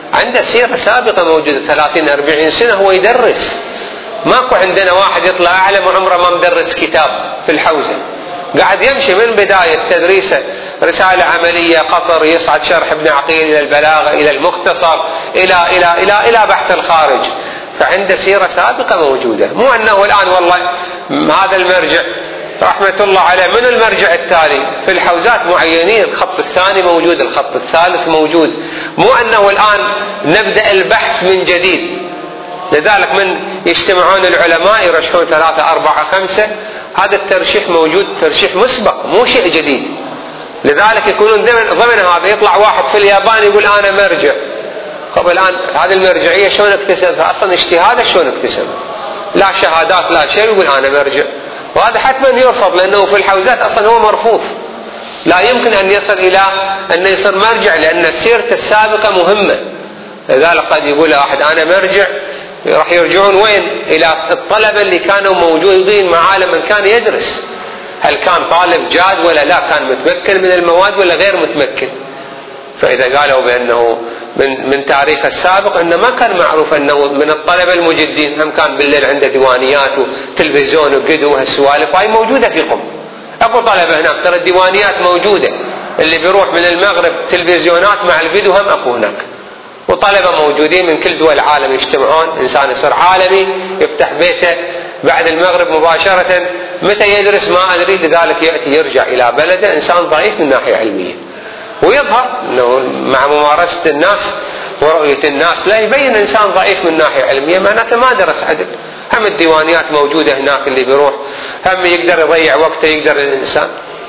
عنده سيرة سابقة موجودة ثلاثين أربعين سنة هو يدرس. ماكو عندنا واحد يطلع أعلم وعمره ما مدرس كتاب في الحوزة، قاعد يمشي من بداية تدريسه رسالة عملية قطر، يصعد شرح ابن عقيل إلى البلاغة إلى المختصر إلى إلى إلى إلى بحث الخارج. فعنده سيرة سابقة موجودة، مو أنه الآن والله هذا المرجع رحمة الله عليه من المرجع التالي في الحوزات معينين، الخط الثاني موجود، الخط الثالث موجود، مو أنه الآن نبدأ البحث من جديد. لذلك من يجتمعون العلماء يرشحون ثلاثة أربعة خمسة، هذا الترشيح موجود، ترشيح مسبق مو شيء جديد. لذلك يكونون ضمن هذا يطلع واحد في اليابان يقول أنا مرجع. طب الآن هذه المرجعية شلون اكتسبها؟ أصلا اجتهاده شلون اكتسبها؟ لا شهادات لا شيء، يقول أنا مرجع، وهذا حتما يرفض لأنه في الحوزات أصلا هو مرفوض، لا يمكن أن يصل إلى أن يصير مرجع لأن سيرته السابقة مهمة. لذلك قد يقول واحد أنا مرجع، راح يرجعون وين؟ إلى الطلبة اللي كانوا موجودين معاه لما كان يدرس، هل كان طالب جاد ولا لا، كان متمكن من المواد ولا غير متمكن. فإذا قالوا بأنه من من تاريخ السابق أنه ما كان معروف أنه من الطلبة المجدين، هم كان بالليل عنده ديوانيات وتلفزيون وقدو وهالسوالف هاي موجودة في قم. أكو طلبة هناك ترى الديوانيات موجودة، اللي بيروح من المغرب تلفزيونات مع القدو هم أكو هناك، وطلبة موجودين من كل دول العالم يجتمعون، إنسان يصير عالمي يفتح بيته بعد المغرب مباشرة، متى يدرس ما أدري. لذلك يأتي يرجع إلى بلده إنسان ضعيف من ناحية علمية، ويظهر أنه مع ممارسة الناس ورؤية الناس لا يبين إنسان ضعيف من ناحية علمية، معناته ما درس عدل. هم الديوانيات موجودة هناك اللي بيروح هم يقدر يضيع وقته، يقدر الإنسان.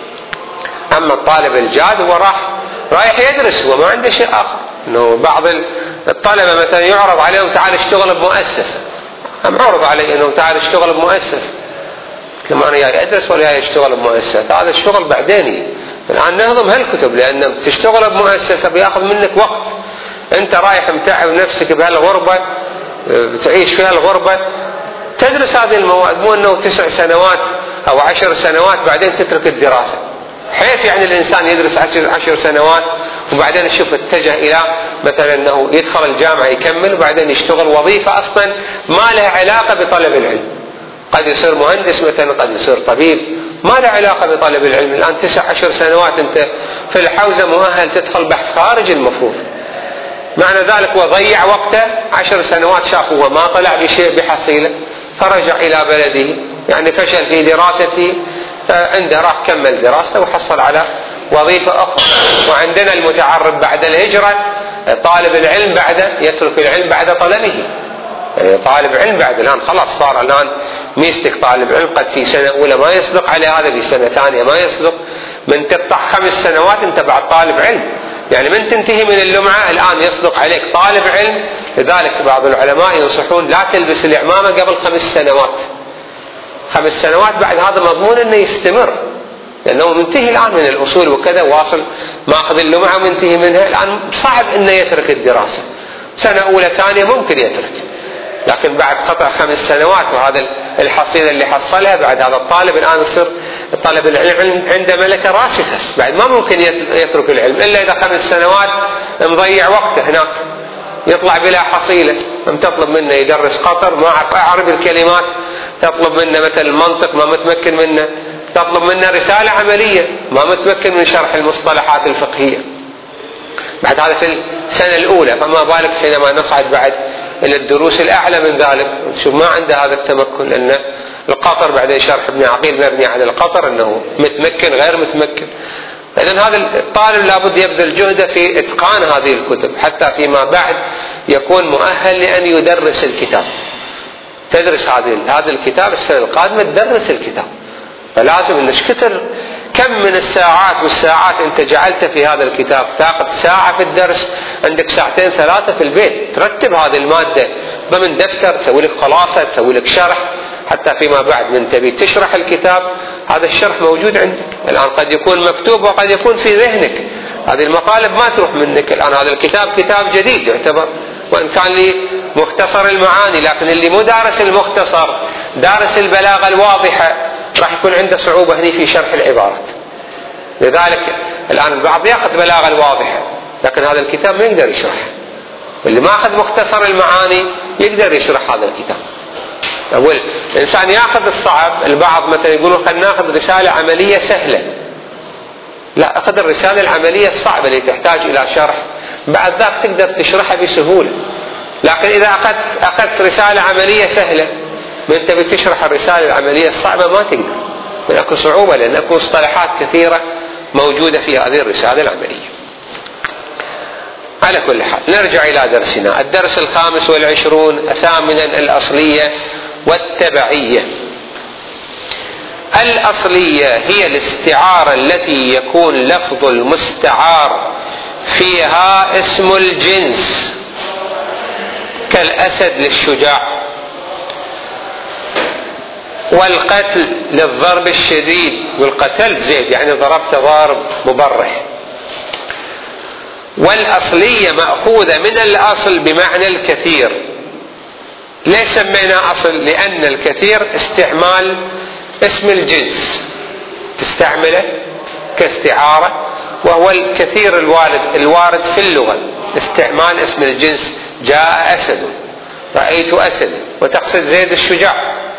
أما الطالب الجاد هو راح رايح يدرس، هو ما عنده شيء آخر. إنه بعض الطلبة مثلا يعرض عليهم تعال اشتغل بمؤسسة، هم عرض علي إنه تعال اشتغل بمؤسسة، لما أنا جاي أدرس ولا جاي اشتغل بمؤسسة، هذا الشغل بعديني. الآن نهضم هالكتب، لأن تشتغل بمؤسسة بياخذ منك وقت، أنت رايح متعب نفسك بهالغربة، بتعيش في هالغربة، تدرس هذه المواد، مو أنه تسع سنوات أو عشر سنوات بعدين تترك الدراسة. حيث يعني الإنسان يدرس عشر, عشر سنوات وبعدين يشوف اتجه إلى مثلا أنه يدخل الجامعة يكمل وبعدين يشتغل وظيفة أصلا ما لها علاقة بطلب العلم، قد يصير مهندس مثلا، قد يصير طبيب، ما له علاقة بطلب العلم. الآن تسع عشر سنوات أنت في الحوزة مؤهل تدخل بحث خارج المفروض، معنى ذلك وضيع وقته عشر سنوات، شاف هو ما طلع بشيء بحصيلة، فرجع إلى بلده، يعني فشل في دراسته، عنده راح كمل دراسته وحصل على وظيفة أخرى. وعندنا المتعرب بعد الهجرة، طالب العلم بعد يترك العلم بعد طلبه، يعني طالب علم بعد الآن خلاص صار الآن ميستك طالب علم، قد في سنة أولى ما يسبق على هذا، في سنة ثانية ما يسبق، من تقطع خمس سنوات أنت بعد طالب علم، يعني من تنتهي من اللمعة الآن يسبق عليك طالب علم. لذلك بعض العلماء ينصحون لا تلبس العمامة قبل خمس سنوات، خمس سنوات بعد هذا مضمون أنه يستمر، لأنه منتهي الآن من الأصول وكذا، واصل ماخذ اللمعة ومنتهي منها، الآن صعب أنه يترك الدراسة. سنة أولى ثانية ممكن يترك، لكن بعد قطع خمس سنوات وهذا الحصيلة اللي حصلها بعد هذا الطالب الآن يصير الطالب العلم عنده ملكة راسخة، بعد ما ممكن يترك العلم إلا إذا خمس سنوات مضيع وقته هناك، يطلع بلا حصيلة. هم تطلب منه يدرس قطر ما أعرف الكلمات، تطلب منه مثل المنطق ما متمكن منه، تطلب منه رسالة عملية ما متمكن من شرح المصطلحات الفقهية، بعد هذا في السنة الأولى، فما بالك حينما نصعد بعد إلى الدروس الأعلى من ذلك، شوف ما عنده هذا التمكن، لأن القطر بعدين شرح ابن عقيل مبني على القطر أنه متمكن غير متمكن. لأن هذا الطالب لابد يبذل جهده في إتقان هذه الكتب حتى فيما بعد يكون مؤهل لأن يدرس الكتاب. تدرس هذه هذا الكتاب السنة القادمة تدرس الكتاب، فلازم إنش كتر كم من الساعات والساعات أنت جعلت في هذا الكتاب، تاخذ ساعة في الدرس، عندك ساعتين ثلاثة في البيت، ترتب هذه المادة ضمن دفتر، تسوي لك خلاصة، تسوي لك شرح، حتى فيما بعد من تبي تشرح الكتاب هذا الشرح موجود عندك. الآن قد يكون مكتوب وقد يكون في ذهنك، هذه المقالب ما تروح منك. الآن هذا الكتاب كتاب جديد يعتبر، وإن كان لي مختصر المعاني، لكن اللي مو دارس المختصر دارس البلاغة الواضحة راح يكون عنده صعوبة هني في شرح العبارات. لذلك الآن البعض يأخذ بلاغة الواضحة، لكن هذا الكتاب ما يقدر يشرح، واللي ما أخذ مختصر المعاني يقدر يشرح هذا الكتاب. أقول الإنسان يأخذ الصعب، البعض مثلا يقولون خلينا نأخذ رسالة عملية سهلة. لا، أخذ الرسالة العملية الصعبة اللي تحتاج إلى شرح، بعد ذاك تقدر تشرحها بسهولة. لكن إذا أخذت أخذت رسالة عملية سهلة من تبي تشرح الرسالة العملية الصعبة ما تقدر، لأنه صعوبة، لأن أكو مصطلحات كثيرة موجودة في هذه الرسالة العملية. على كل حال نرجع إلى درسنا. الدرس الخامس والعشرون ثامنا الأصلية والتبعية. الأصلية هي الاستعارة التي يكون لفظ المستعار فيها اسم الجنس، كالأسد للشجاع، والقتل للضرب الشديد، والقتل زيد يعني ضربت ضارب مبرح. والأصلية مأخوذة من الأصل بمعنى الكثير. ليش سمينا أصل؟ لأن الكثير استعمال اسم الجنس، تستعمله كاستعارة، وهو الكثير الوارد الوارد في اللغة، استعمال اسم الجنس. جاء أسد، رأيت أسد، وتقصد زيد الشجاع.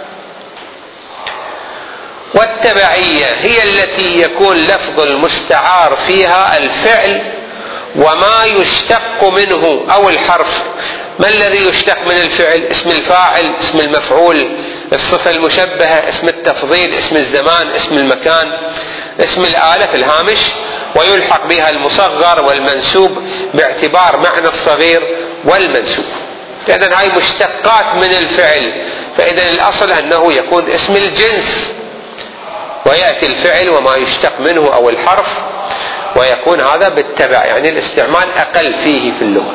والتبعية هي التي يكون لفظ المستعار فيها الفعل وما يشتق منه أو الحرف. ما الذي يشتق من الفعل؟ اسم الفاعل، اسم المفعول، الصفة المشبهة، اسم التفضيل، اسم الزمان، اسم المكان، اسم الآلة في الهامش، ويلحق بها المصغر والمنسوب باعتبار معنى الصغير والمنسوب. فإذن هاي مشتقات من الفعل. فإذن الأصل أنه يكون اسم الجنس، ويأتي الفعل وما يشتق منه أو الحرف، ويكون هذا بالتبع، يعني الاستعمال أقل فيه في اللغة.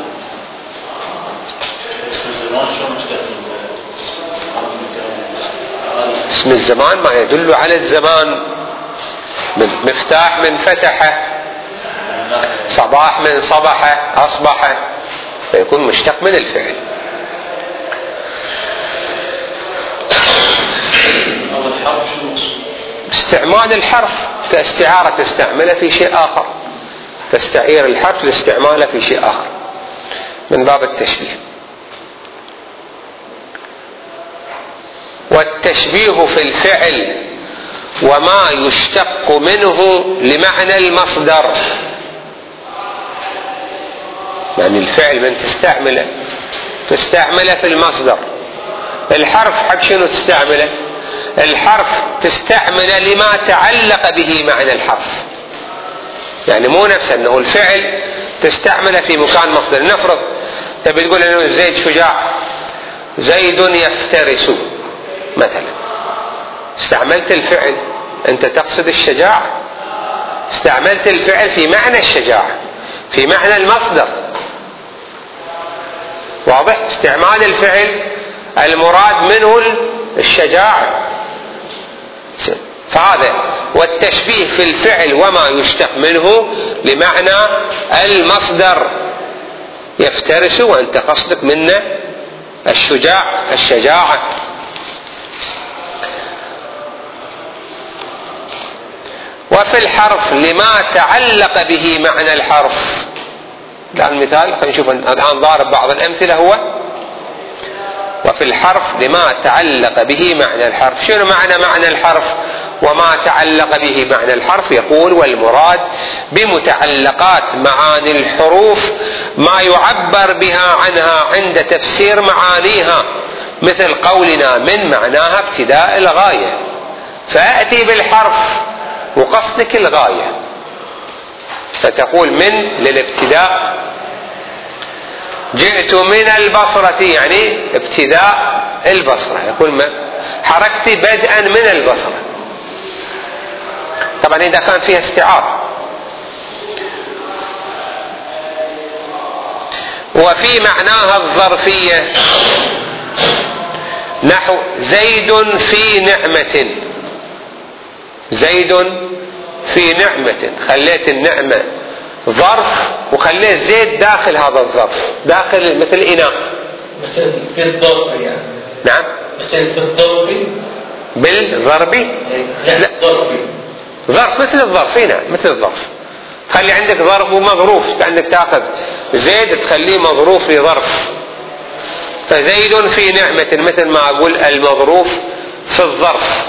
اسم الزمان ما يدل على الزمان، مفتاح من فتح، صباح من صبح أصبح، فيكون مشتق من الفعل. استعمال الحرف كاستعارة تستعمله في شيء آخر، تستعير الحرف لاستعماله في شيء آخر من باب التشبيه. والتشبيه في الفعل وما يشتق منه لمعنى المصدر. يعني الفعل من تستعمله تستعمله في المصدر. الحرف حق شنو تستعمله؟ الحرف تستعمله لما تعلق به معنى الحرف. يعني مو نفس انه الفعل تستعمله في مكان مصدر. نفرض تبي تقول انه زيد شجاع، زيد يفترس مثلا، استعملت الفعل، انت تقصد الشجاعة، استعملت الفعل في معنى الشجاعة، في معنى المصدر. واضح؟ استعمال الفعل المراد منه الشجاعة. فهذا والتشبيه في الفعل وما يشتق منه لمعنى المصدر. يفترس وانت قصدك منه الشجاع، الشجاعة. وفي الحرف لما تعلق به معنى الحرف. الآن المثال خلينا نشوف الآن ضارب بعض الأمثلة. هو وفي الحرف لما تعلق به معنى الحرف. شنو معنى معنى الحرف وما تعلق به معنى الحرف؟ يقول والمراد بمتعلقات معاني الحروف ما يعبر بها عنها عند تفسير معانيها، مثل قولنا من معناها ابتداء الغاية، فأتي بالحرف وقصدك الغاية، فتقول من للابتداء. جئت من البصرة يعني ابتداء البصرة، يقول حركت بدءا من البصرة. طبعا إذا كان فيها استعارة. وفي معناها الظرفية نحو زيد في نعمة. زيد في نعمة، خليت النعمة ظرف وخليت زيد داخل هذا الظرف، داخل مثل إناء. مثل في الضرب يعني. نعم. مثل في الضرب. بالضرب. لا ضرب. ظرف مثل الظرف. نعم مثل الظرف. خلي عندك ظرف ومظروف، كأنك تأخذ زيد تخليه مظروف لظرف، فزيد في نعمة مثل ما أقول المظروف في الظرف.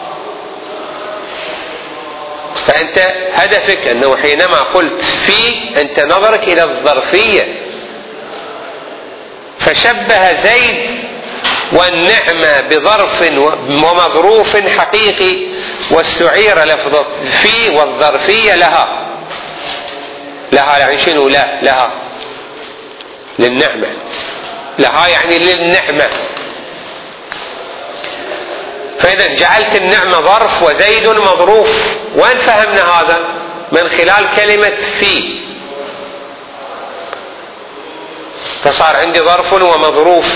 فأنت هدفك أنه حينما قلت في أنت نظرك إلى الظرفية، فشبه زيد والنعمة بظرف ومظروف حقيقي، واستعير لفظة في والظرفية لها. لها يعني شنو؟ لا لها للنعمة، لها يعني للنعمة. فإذا جعلت النعمة ظرف وزيد مظروف. وين فهمنا هذا؟ من خلال كلمة في، فصار عندي ظرف ومظروف،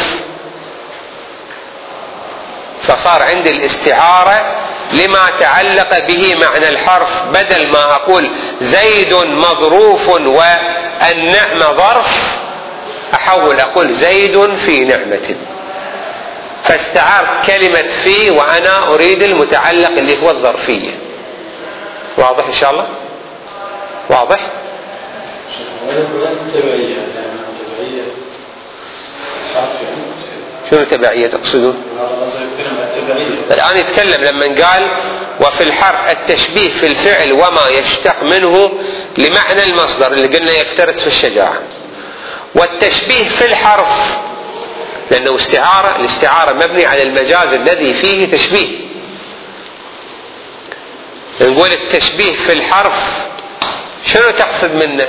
فصار عندي الاستعارة لما تعلق به معنى الحرف. بدل ما أقول زيد مظروف والنعمة ظرف، أحول أقول زيد في نعمة، فاستعرت كلمة في وأنا أريد المتعلق اللي هو الظرفية. واضح إن شاء الله؟ واضح؟ شنو تبعية تقصدون؟ الآن يتكلم لما قال وفي الحرف التشبيه في الفعل وما يشتق منه لمعنى المصدر اللي قلنا يفترس في الشجاعة، والتشبيه في الحرف لأنه استعارة، الاستعارة مبني على المجاز الذي فيه تشبيه. نقول التشبيه في الحرف شنو تقصد منه؟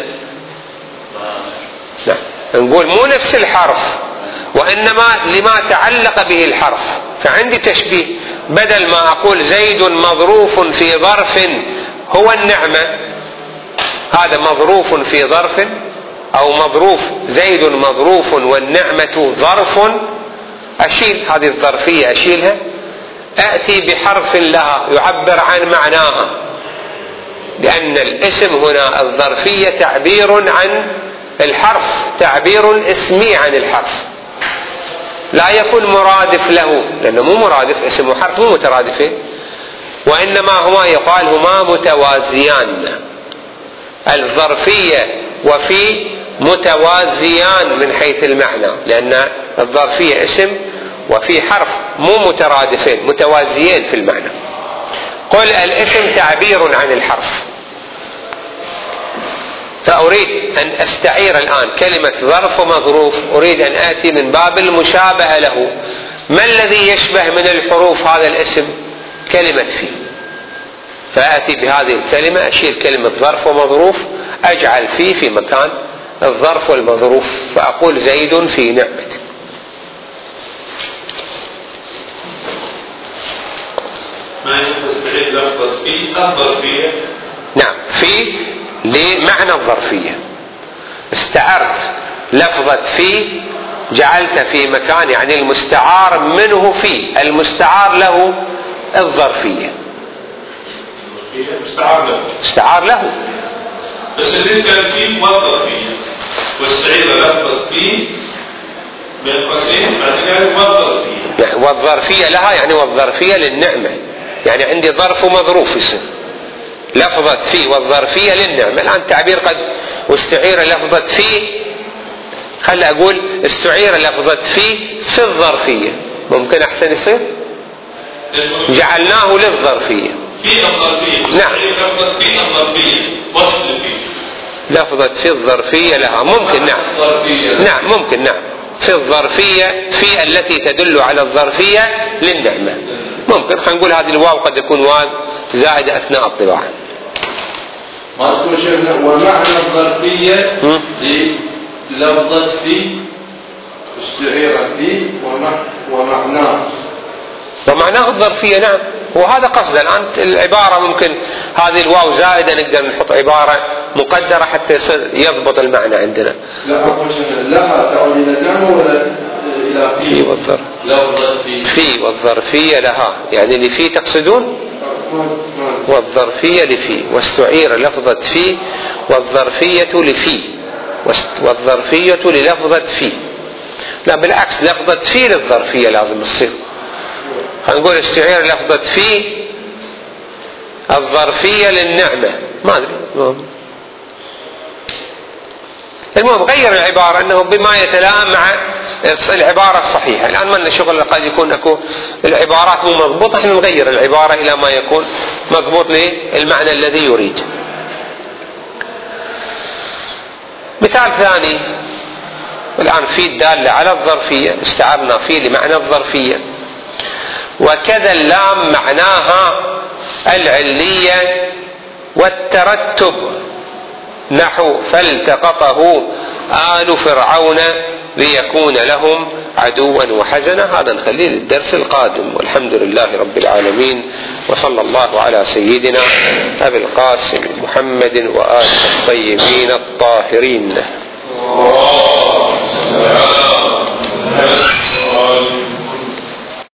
لا نقول مو نفس الحرف، وإنما لما تعلق به الحرف. فعندي تشبيه، بدل ما أقول زيد مظروف في ظرف هو النعمة، هذا مظروف في ظرف، أو مظروف زيد مظروف والنعمة ظرف، أشيل هذه الظرفية أشيلها، أأتي بحرف لها يعبر عن معناها، لأن الاسم هنا الظرفية تعبير عن الحرف، تعبير اسمي عن الحرف، لا يكون مرادف له، لأنه مو مرادف، اسم وحرف مو مترادفين، وإنما هما يقال هما متوازيان. الظرفية وفي متوازيان من حيث المعنى، لأن الظرفية اسم وفي حرف مو مترادفين، متوازيين في المعنى. قل الاسم تعبير عن الحرف، فأريد أن أستعير الآن كلمة ظرف ومظروف، أريد أن آتي من باب المشابهة له. ما الذي يشبه من الحروف هذا الاسم؟ كلمة في، فآتي بهذه الكلمة، أشيل كلمة ظرف ومظروف، أجعل في في مكان الظرف والمظروف، فأقول زيد في نعمة. ما يستعير لفظة في الظرفية؟ نعم، في لمعنى الظرفية. استعرت لفظة في، جعلت في مكان يعني المستعار منه في، المستعار له الظرفية، مستعار له استعار له. بس اللي كان فيه والظرفية، واستعير لفظة فيه من قسيم بعد ذلك والظرفية. يعني والظرفية لها يعني والظرفية للنعمة، يعني عندي ظرف ومظروف يصير لفظة في والظرفية للنعمة. الآن تعبير قد واستعير لفظة في، خل أقول استعير لفظة في في الظرفية، ممكن أحسن يصير جعلناه للظرفية في الظرفية. نعم، لفظة في الظرفية وصل في لفظة في الظرفية لها ممكن. نعم نعم ممكن. نعم في الظرفية، في التي تدل على الظرفية للنعمة ممكن. خلينا نقول هذه الواو قد يكون واو زائدة أثناء الطباعة. ما تقول شيخنا ومعنى الظرفية للفظة في استعير في ومعناه ومعناه الظرفية. نعم، وهذا قصد الآن العبارة ممكن هذه الواو زائدة نقدر نحط عبارة مقدرة حتى يصير يضبط المعنى عندنا. لا أقول لها تعود إلى النعمة ولا إلى في والظرف لفظة في في والظرفية لها، يعني اللي في تقصدون والظرفية لفي، واستعير لفظة في والظرفية لفي، والظرفية للفظة في. لا بالعكس، لفظة في للظرفية لازم تصير. هنقول استعير لفظة في الظرفية للنعمة، ما أدري المهم غير العبارة أنه بما يتلائم مع العبارة الصحيحة. الآن ما لنا شغل، قد يكون أكو العبارات مو مضبوطة، احنا نغير العبارة إلى ما يكون مضبوط للمعنى الذي يريد. مثال ثاني الآن في الدالة على الظرفية، استعرنا فيه لمعنى الظرفية. وكذا اللام معناها العلية والترتب، نحو فالتقطه آل فرعون ليكون لهم عدوا وحزنا. هذا نخليه للدرس القادم، والحمد لله رب العالمين، وصلى الله على سيدنا أبي القاسم محمد وآله الطيبين الطاهرين.